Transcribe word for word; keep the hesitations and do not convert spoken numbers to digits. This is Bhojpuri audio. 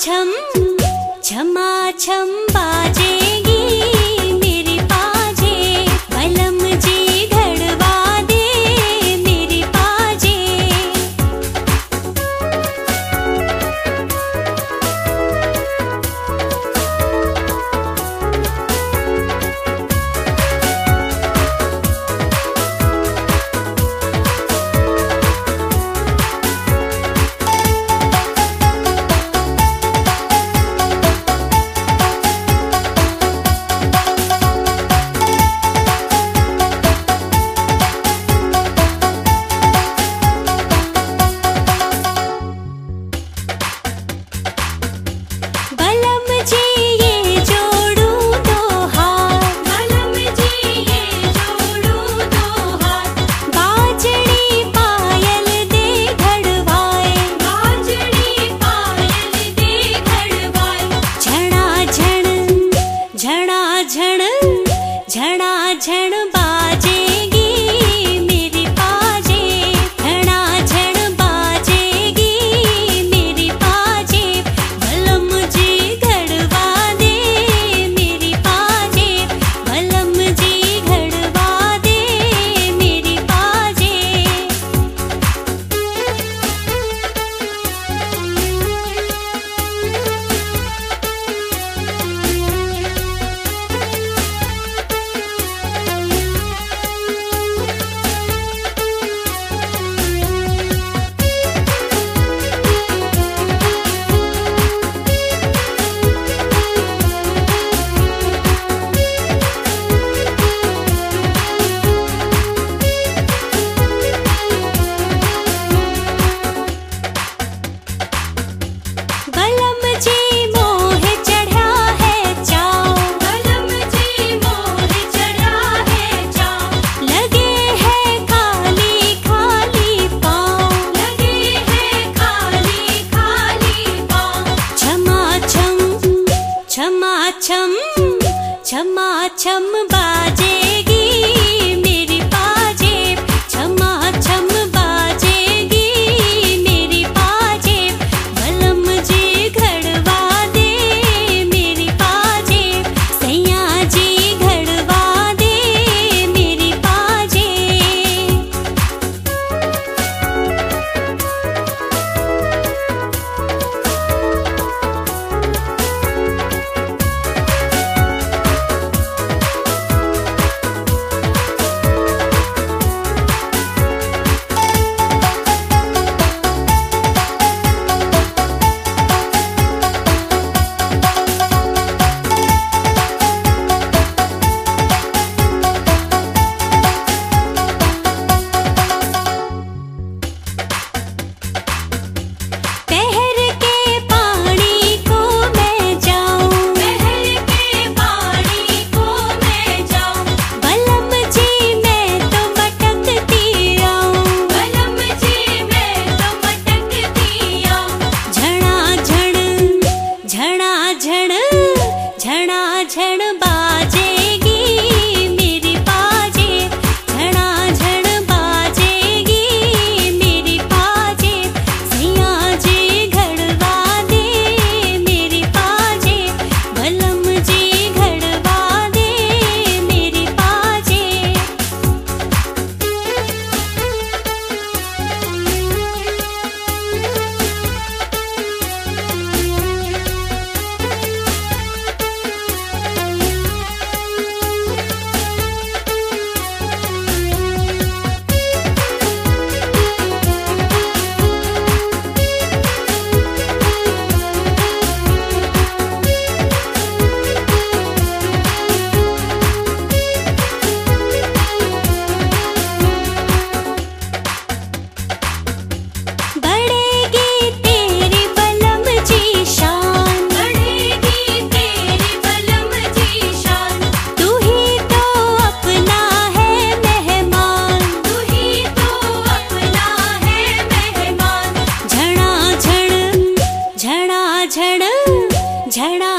छम छमा छम बाजेगी मेरी बाजे, बलम जी घड़वा दे मेरी बाजे। झणा झण बाजेगी मेरी बाजे, झणा झण बाजेगी मेरी बाजे, बलम जी घड़वा दे मेरी बाजे, बलम जी घड़वा दे मेरी बाजे। छम छमा छम बाजेगी मेरी बाजे, छमा छम बाजेगी मेरी बाजे, बलम जी घड़वा दे मेरी बाजे, सैया जी घड़वा दे मेरी बाजे। झणा झण बाजेगी मेरी बाजे, झणा झण बाजेगी मेरी बाजे, सैया जी घड़वा दे मेरी बाजे, बलम जी घड़वा दे मेरी बाजे। झणा